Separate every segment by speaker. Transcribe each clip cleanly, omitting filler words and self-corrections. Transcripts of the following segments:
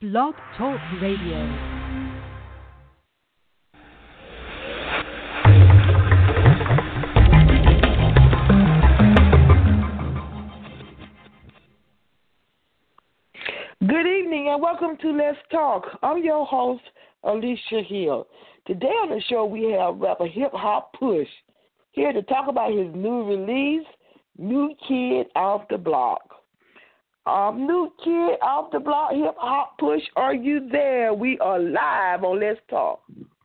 Speaker 1: Blog Talk Radio.
Speaker 2: Good evening and welcome to Let's Talk. I'm your host, Alicia Hill. Today on the show we have rapper Hip Hop Push here to talk about his new release, New Kid Off the Block. New Kid Off the Block, Hip Hop Push, are you there? We are live on Let's Talk.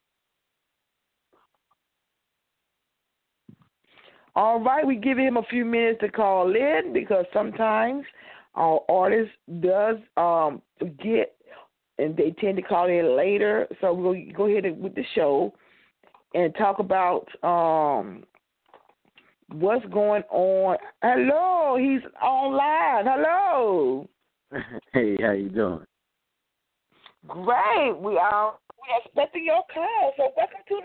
Speaker 2: All right, we give him a few minutes to call in because sometimes our artist does forget and they tend to call in later. So we'll go ahead with the show and talk about what's going on. Hello, he's online. Hello.
Speaker 3: Hey, how you doing?
Speaker 2: Great. We are expecting your call. So welcome to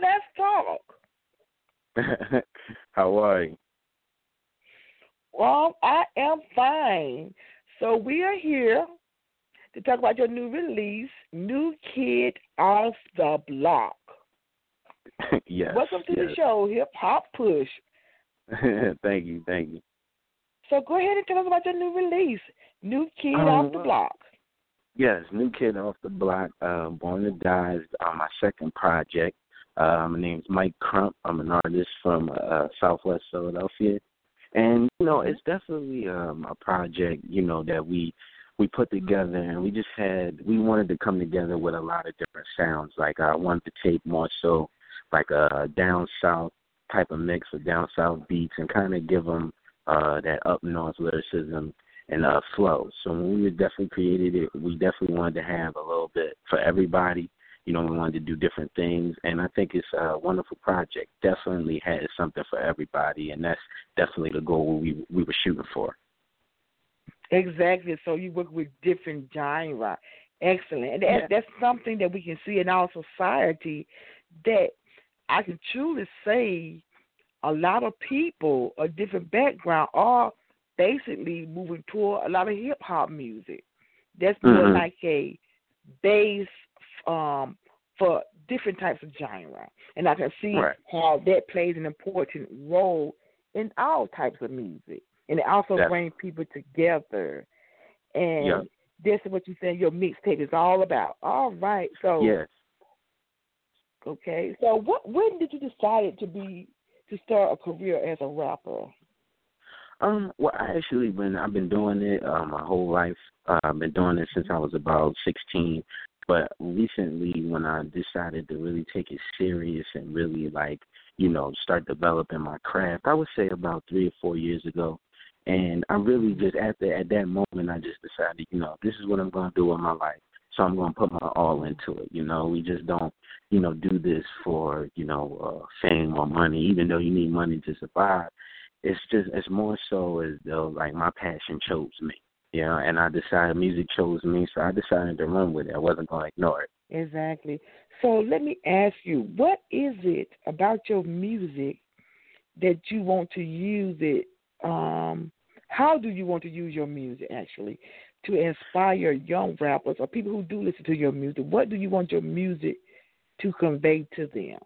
Speaker 2: Let's Talk.
Speaker 3: How are you?
Speaker 2: Well, I am fine. So we are here to talk about your new release, New Kid Off the Block.
Speaker 3: Yes.
Speaker 2: Welcome to the show, Hip Hop Push.
Speaker 3: Thank you.
Speaker 2: So go ahead and tell us about your new release, New Kid Off the Block.
Speaker 3: Yes, New Kid Off the Block. Born to Die is my second project. My name's Mike Crump. I'm an artist from Southwest Philadelphia. And, it's definitely a project, that we put together, and we wanted to come together with a lot of different sounds. Like I wanted to take more so like a down south type of mix of down south beats and kind of give them that up north lyricism and flow. So when we definitely created it, we definitely wanted to have a little bit for everybody. We wanted to do different things, and I think it's a wonderful project. Definitely has something for everybody, and that's definitely the goal we were shooting for.
Speaker 2: Exactly. So you work with different genres. Excellent. And that's something that we can see in our society that I can truly say a lot of people of different background are basically moving toward a lot of hip-hop music. That's more like a base for different types of genre. And I can see how that plays an important role in all types of music. And it also brings people together. And this is what you said your mixtape is all about. All right. So okay. So when did you decide to start a career as a rapper?
Speaker 3: Well, I've been doing it my whole life. I've been doing it since I was about 16. But recently, when I decided to really take it serious and really, start developing my craft, I would say about 3 or 4 years ago. And I really just, at that moment, I just decided, this is what I'm going to do with my life. So I'm going to put my all into it. We just don't, do this for, fame or money, even though you need money to survive. It's more so as though, my passion chose me. And I decided music chose me, so I decided to run with it. I wasn't going to ignore it.
Speaker 2: Exactly. So let me ask you, what is it about your music that you want to use it? How do you want to use your music, actually, to inspire young rappers or people who do listen to your music? What do you want your music to convey to them?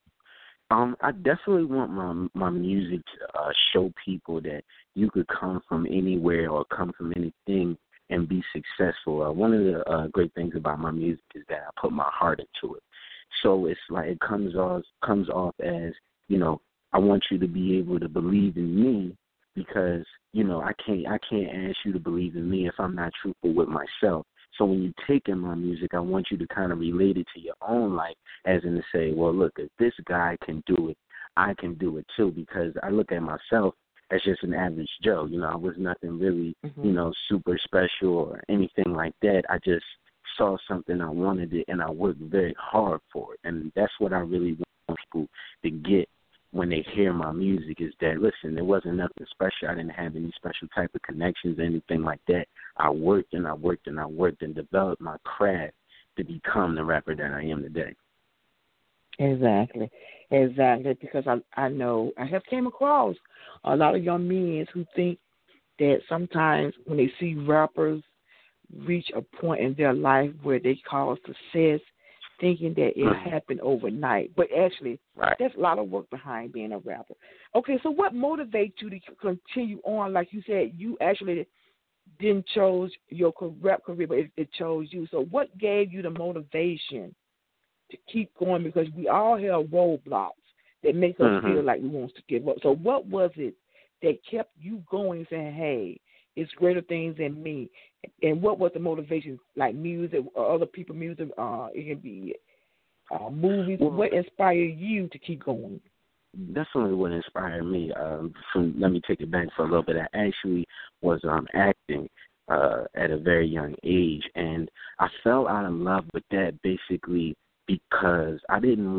Speaker 3: I definitely want my music to show people that you could come from anywhere or come from anything and be successful. One of the great things about my music is that I put my heart into it. So it's like it comes off as, I want you to be able to believe in me because, I can't ask you to believe in me if I'm not truthful with myself. So when you take in my music, I want you to kind of relate it to your own life, as in to say, well, look, if this guy can do it, I can do it too, because I look at myself as just an average Joe. I was nothing really, super special or anything like that. I just saw something, I wanted it, and I worked very hard for it. And that's what I really want people to get when they hear my music is that, listen, there wasn't nothing special. I didn't have any special type of connections or anything like that. I worked and I worked and I worked and developed my craft to become the rapper that I am today.
Speaker 2: Exactly. Because I know I have came across a lot of young men who think that sometimes when they see rappers reach a point in their life where they call success, thinking that it happened overnight. But actually, there's a lot of work behind being a rapper. Okay, so what motivates you to continue on? Like you said, you actually didn't chose your rap career, but it chose you. So what gave you the motivation to keep going? Because we all have roadblocks that make us feel like we want to give up. So what was it that kept you going, saying, hey, it's greater things than me? And what was the motivation, like music or other people's music? It can be movies. What inspired you to keep going?
Speaker 3: Definitely what inspired me. Let me take it back for a little bit. I actually was acting at a very young age, and I fell out of love with that basically because I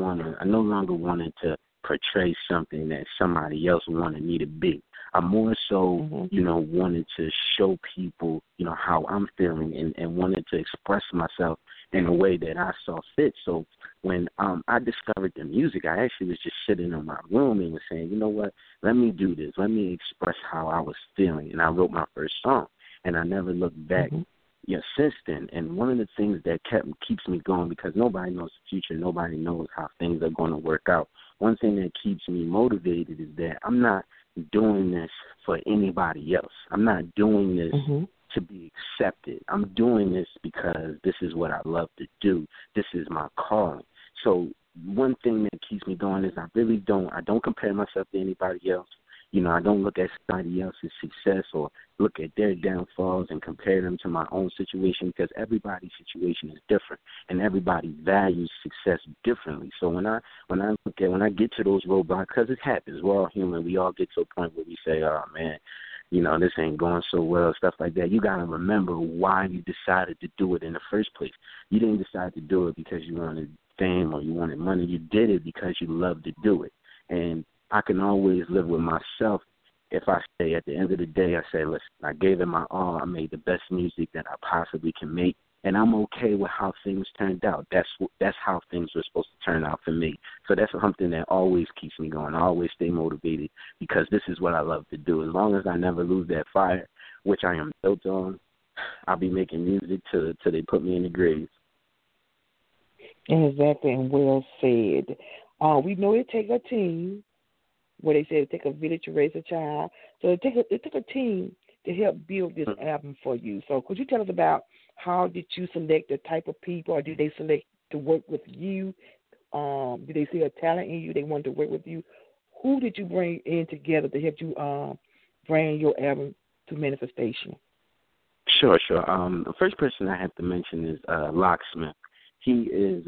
Speaker 3: no longer wanted to portray something that somebody else wanted me to be. I more so, wanted to show people, how I'm feeling and wanted to express myself in a way that I saw fit. So when I discovered the music, I actually was just sitting in my room and was saying, you know what, let me do this. Let me express how I was feeling. And I wrote my first song, and I never looked back since then. And one of the things that keeps me going, because nobody knows the future, nobody knows how things are going to work out. One thing that keeps me motivated is that I'm not doing this for anybody else. I'm not doing this to be accepted. I'm doing this because this is what I love to do. This is my calling. So one thing that keeps me going is I don't compare myself to anybody else. I don't look at somebody else's success or look at their downfalls and compare them to my own situation, because everybody's situation is different and everybody values success differently. So when I get to those roadblocks, because it happens, we're all human. We all get to a point where we say, oh man, this ain't going so well, stuff like that. You got to remember why you decided to do it in the first place. You didn't decide to do it because you wanted fame or you wanted money. You did it because you loved to do it. And I can always live with myself if I say at the end of the day, I say, listen, I gave it my all. I made the best music that I possibly can make, and I'm okay with how things turned out. That's how things were supposed to turn out for me. So that's something that always keeps me going. I always stay motivated because this is what I love to do. As long as I never lose that fire, which I am built on, I'll be making music till they put me in the grave.
Speaker 2: Exactly, and well said. We know it takes a team. Where they say it take a village to raise a child. So it took a team to help build this album for you. So could you tell us about how did you select the type of people, or did they select to work with you? Did they see a talent in you? They wanted to work with you. Who did you bring in together to help you bring your album to manifestation?
Speaker 3: Sure. The first person I have to mention is Locksmith. He is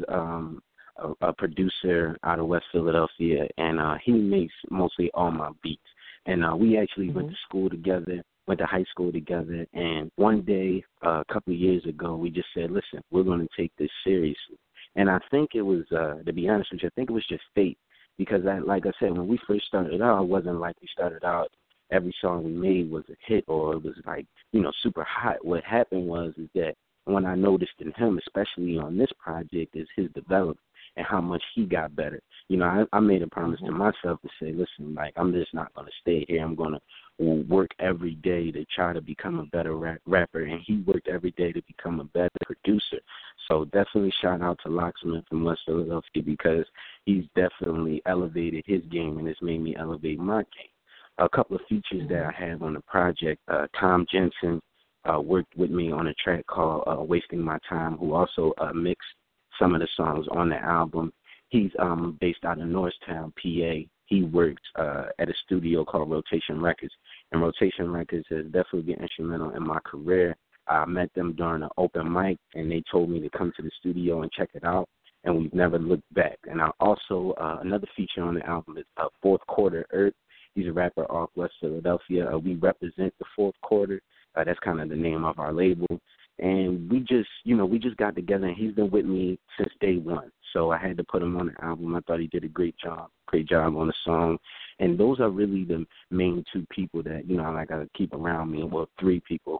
Speaker 3: a producer out of West Philadelphia, and he makes mostly all my beats. And we actually went to school together, went to high school together, and one day, a couple of years ago, we just said, listen, we're going to take this seriously. And I think it was, to be honest with you, I think it was just fate, because like I said, when we first started out, it wasn't like we started out, every song we made was a hit or it was like, super hot. What happened was is that when I noticed in him, especially on this project, is his development and how much he got better. I made a promise to myself to say, listen, like, I'm just not going to stay here. I'm going to work every day to try to become a better rapper. And he worked every day to become a better producer. So definitely shout out to Locksmith from West Philadelphia, because he's definitely elevated his game and it's made me elevate my game. A couple of features that I have on the project, Tom Jensen worked with me on a track called Wasting My Time, who also mixed some of the songs on the album. He's based out of Norristown, PA. He works at a studio called Rotation Records, and Rotation Records has definitely been instrumental in my career. I met them during an open mic, and they told me to come to the studio and check it out, and we've never looked back. And I also, another feature on the album is Fourth Quarter Earth. He's a rapper off West Philadelphia. We represent the Fourth Quarter. That's kind of the name of our label. And we just got together, and he's been with me since day one. So I had to put him on the album. I thought he did a great job on the song. And those are really the main two people that, I gotta keep around me. Well, three people,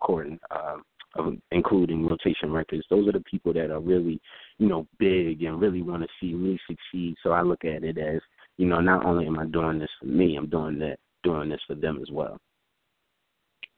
Speaker 3: including Rotation Records. Those are the people that are really, big and really want to see me succeed. So I look at it as, not only am I doing this for me, I'm doing this for them as well.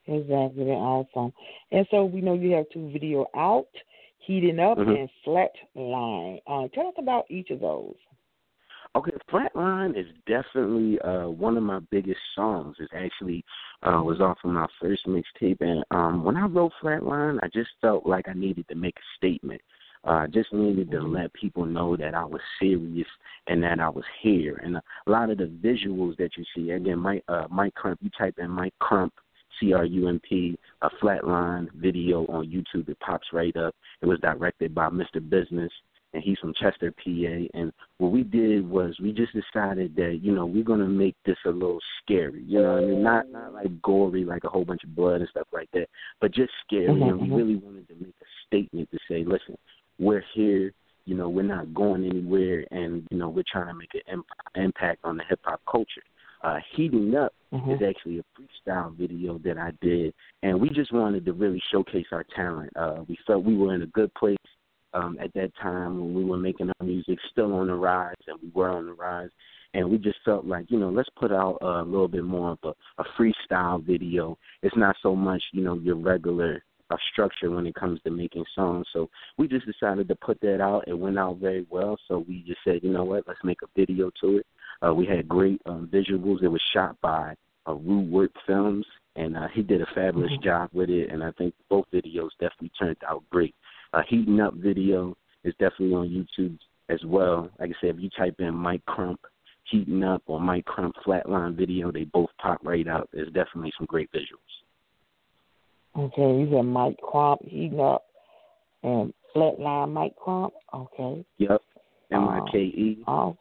Speaker 2: Exactly. They're awesome. And so we know you have two video out, Heating Up
Speaker 3: Mm-hmm.
Speaker 2: and Flatline. Tell us about each of those.
Speaker 3: Okay, Flatline is definitely one of my biggest songs. It actually was off of my first mixtape, and when I wrote Flatline, I just felt like I needed to make a statement. I just needed to let people know that I was serious and that I was here. And a lot of the visuals that you see, again, Mike Crump, you type in Mike Crump, Crump, a Flatline video on YouTube, it pops right up. It was directed by Mr. Business, and he's from Chester, PA. And what we did was we just decided that, we're going to make this a little scary. You know what I mean? Not like gory, like a whole bunch of blood and stuff like that, but just scary. And we really wanted to make a statement to say, listen, we're here. We're not going anywhere, and, we're trying to make an impact on the hip-hop culture. Heating Up is actually a freestyle video that I did, and we just wanted to really showcase our talent. We felt we were in a good place at that time when we were making our music, still on the rise, and we were on the rise. And we just felt like, let's put out a little bit more of a freestyle video. It's not so much, your regular structure when it comes to making songs. So we just decided to put that out. It went out very well. So we just said, you know what, let's make a video to it. We had great visuals. It was shot by Rude Work Films, and he did a fabulous job with it. And I think both videos definitely turned out great. Heating Up video is definitely on YouTube as well. Like I said, if you type in Mike Crump Heating Up or Mike Crump Flatline video, they both pop right out. There's definitely some great visuals.
Speaker 2: Okay, you said Mike Crump Heating Up and Flatline Mike Crump. Okay.
Speaker 3: Yep. MikeCrump.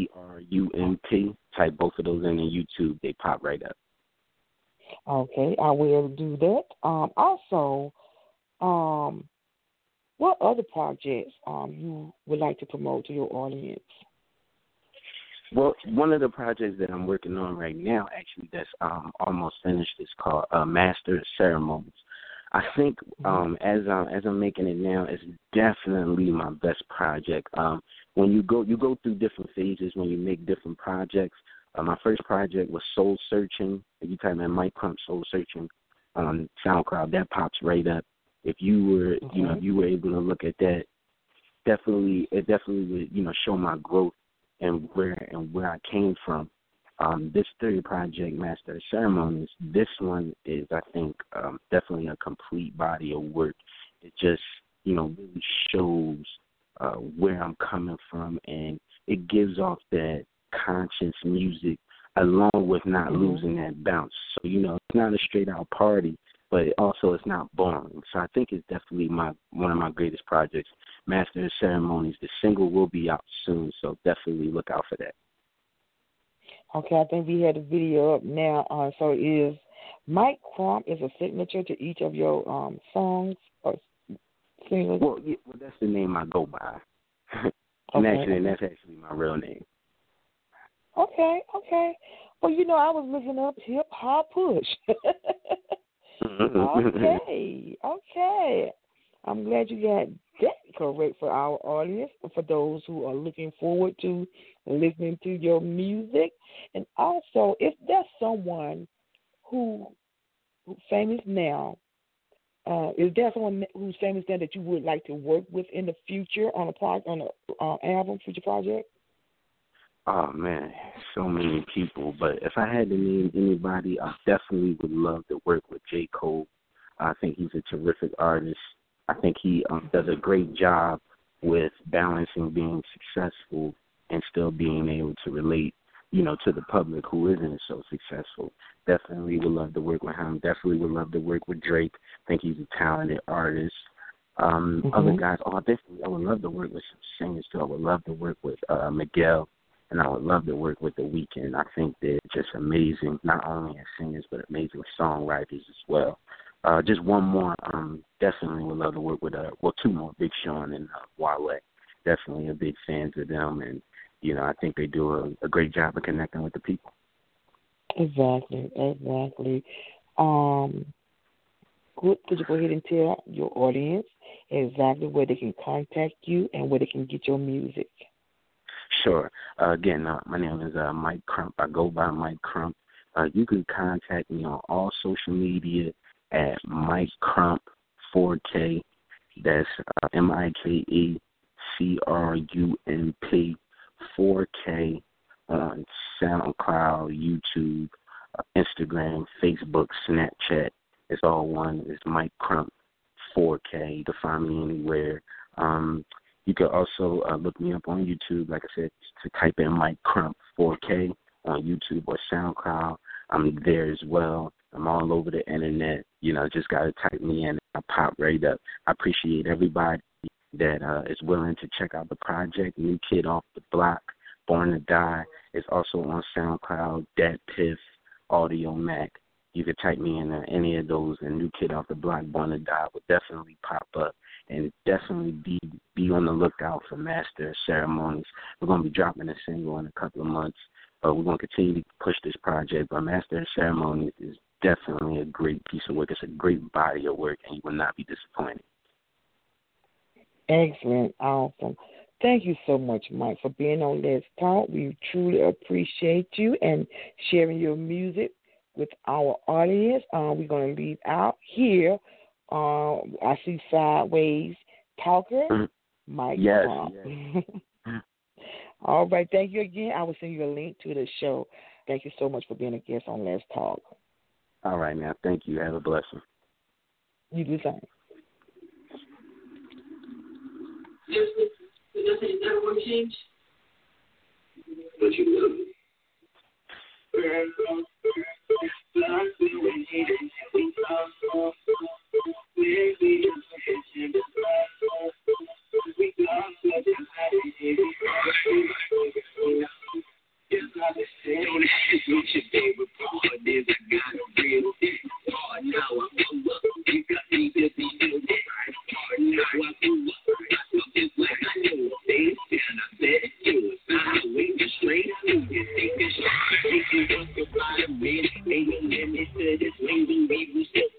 Speaker 3: Type both of those in YouTube. They pop right up.
Speaker 2: Okay, I will do that. Also, what other projects you would like to promote to your audience?
Speaker 3: Well, one of the projects that I'm working on right now, actually, that's almost finished, is called Master of Ceremonies. I think as I'm making it now, it's definitely my best project. When you go through different phases when you make different projects. My first project was Soul Searching. If you type in Mike Crump Soul Searching on SoundCloud, that pops right up. If you were, if you were able to look at that, it definitely would, show my growth and where I came from. This third project, Master of Ceremonies, this one is, I think, definitely a complete body of work. It just, really shows where I'm coming from, and it gives off that conscious music along with not losing that bounce. So, it's not a straight out party, but also it's not boring. So I think it's definitely one of my greatest projects, Master of Ceremonies. The single will be out soon, so definitely look out for that.
Speaker 2: Okay, I think we had the video up now. So is Mike Crump is a signature to each of your songs or singles?
Speaker 3: Well, that's the name I go by. And that's actually my real name.
Speaker 2: Okay. Well, I was looking up Hip Hop Push. Okay. I'm glad you got that correct for our audience and for those who are looking forward to listening to your music. And also, if there's someone who's famous now, is there someone who's famous now that you would like to work with in the future on a album, future project?
Speaker 3: Oh, man, so many people. But if I had to name anybody, I definitely would love to work with J. Cole. I think he's a terrific artist. I think he does a great job with balancing being successful and still being able to relate, to the public who isn't so successful. Definitely would love to work with him. Definitely would love to work with Drake. I think he's a talented artist. Other guys, definitely, I would love to work with some singers, too. I would love to work with Miguel. And I would love to work with The Weeknd. I think they're just amazing, not only as singers, but amazing songwriters as well. Just one more, definitely would love to work with, two more, Big Sean and Wale. Definitely a big fans of them, and, I think they do a great job of connecting with the people.
Speaker 2: Exactly. Could you go ahead and tell your audience exactly where they can contact you and where they can get your music?
Speaker 3: Sure. Again, my name is Mike Crump. I go by Mike Crump. You can contact me on all social media at Mike Crump 4K. That's MikeCrump 4K on SoundCloud, YouTube, Instagram, Facebook, Snapchat. It's all one. It's Mike Crump 4K. You can find me anywhere. You can also look me up on YouTube, like I said, to type in Mike Crump 4K on YouTube or SoundCloud. I'm there as well. I'm all over the internet. Just got to type me in. I'll pop right up. I appreciate everybody that is willing to check out the project. New Kid Off the Block, Born to Die. It's also on SoundCloud, Dat Piff, Audio Mac. You could type me in any of those, and New Kid Off the Block, Born to Die will definitely pop up. And definitely be on the lookout for Master of Ceremonies. We're going to be dropping a single in a couple of months, but we're going to continue to push this project. But Master of Ceremonies is definitely a great piece of work. It's a great body of work, and you will not be disappointed.
Speaker 2: Excellent. Awesome. Thank you so much, Mike, for being on Let's Talk. We truly appreciate you and sharing your music with our audience. We're going to leave out here. I see Sideways Talker, Mike.
Speaker 3: Yes.
Speaker 2: All right. Thank you again. I will send you a link to the show. Thank you so much for being a guest on Let's Talk.
Speaker 3: All right, now. Thank you. Have a blessing.
Speaker 2: You do the same.
Speaker 4: Does that want to change? But you will. Ain't no limit to this waving, we will still